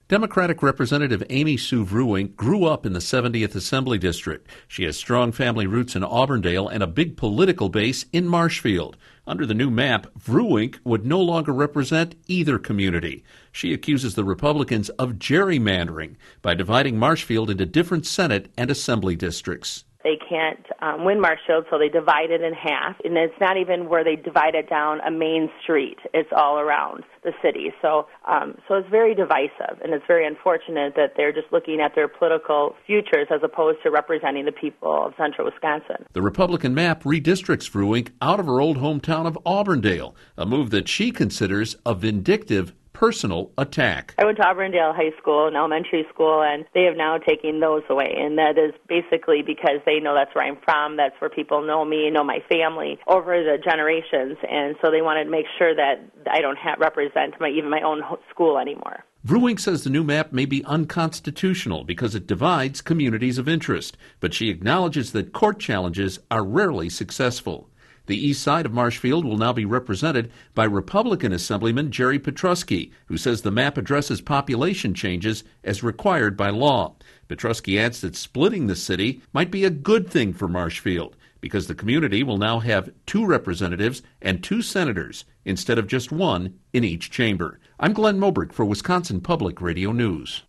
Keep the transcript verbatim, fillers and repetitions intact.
Democratic Representative Amy Sue Vruwink grew up in the seventieth Assembly District. She has strong family roots in Auburndale and a big political base in Marshfield. Under the new map, Vruwink would no longer represent either community. She accuses the Republicans of gerrymandering by dividing Marshfield into different Senate and Assembly districts. They can't um, win Marshfield, so they divide it in half. And it's not even where they divide it down a main street. It's all around the city. So um, so it's very divisive, and it's very unfortunate that they're just looking at their political futures as opposed to representing the people of central Wisconsin. The Republican map redistricts Vruwink out of her old hometown of Auburndale, a move that she considers a vindictive personal attack. I went to Auburndale High School and elementary school, and they have now taken those away. And that is basically because they know that's where I'm from, that's where people know me, know my family over the generations. And so they wanted to make sure that I don't have, represent my, even my own school anymore. Vruwink says the new map may be unconstitutional because it divides communities of interest, but she acknowledges that court challenges are rarely successful. The east side of Marshfield will now be represented by Republican Assemblyman Jerry Petrusky, who says the map addresses population changes as required by law. Petrusky adds that splitting the city might be a good thing for Marshfield because the community will now have two representatives and two senators instead of just one in each chamber. I'm Glenn Mobrick for Wisconsin Public Radio News.